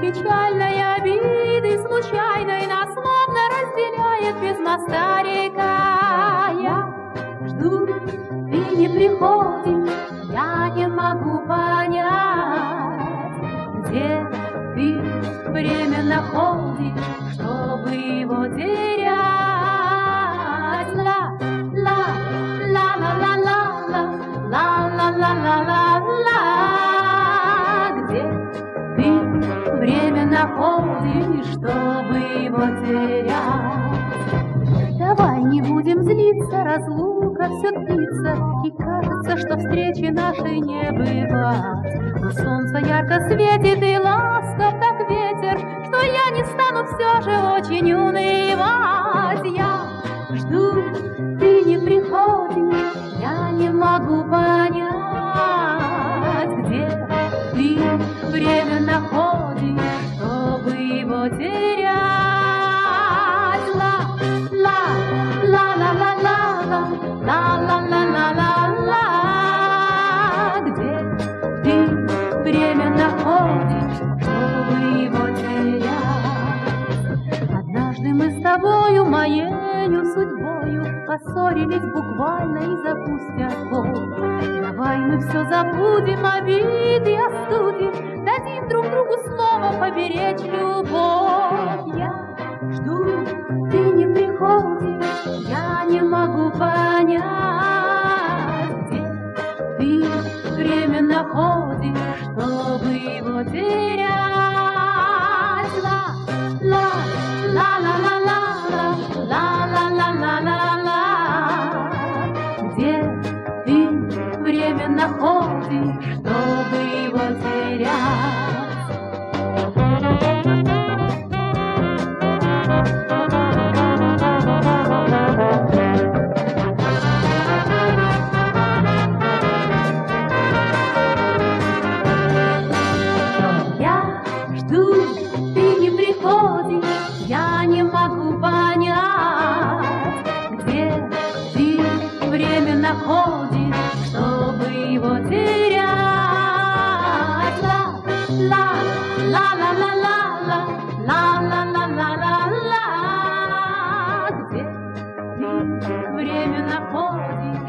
печальной обиды случайной нас словно разделяет без моста река. Я жду, ты не приходишь, я не могу понять, где ты время находишь, чтобы его терять. Ла-ла-ла-ла-ла-ла-ла-ла-ла-ла-ла-ла. Где ты время находишь, чтобы его терять? Давай не будем злиться, разлука все длится, и кажется, что встречи нашей не бывать. Но солнце ярко светит и ласков так ветер, что я не стану все же очень унывать. Я жду, ты не приходишь, я не могу понять, где ты время находишь, чтобы его терять. Ла-ла-ла-ла-ла-ла-ла-ла-ла-ла-ла. Где ты время находишь, чтобы его терять? Однажды мы с тобою, моею судьбою, поссорились буквально из-за пустяков. Давай мы все забудем, обиды остудим, дадим друг другу слово поберечь любовь. Я жду, ты не приходишь, я не могу понять, где ты время находишь, чтобы его терять. Ла-ла-ла-ла-ла-ла-ла-ла-ла-ла-ла. Где ты время находишь, чтобы его терять? Я жду, ты не приходишь, я не могу понять, где ты время находишь, чтобы его терять. Ла-ла-ла-ла-ла-ла-ла-ла-ла-ла. Где ты время находишь,